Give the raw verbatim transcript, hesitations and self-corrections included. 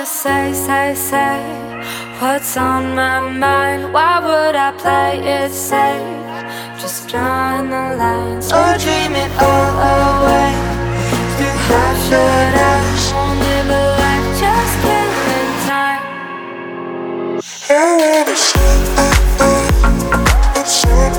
wanna say, say, say what's on my mind. Why would I play it safe? Just drawing the lines or dream it all away. Through half shut eyes, won't live a life just killing time. I wanna say, oh, oh, what's on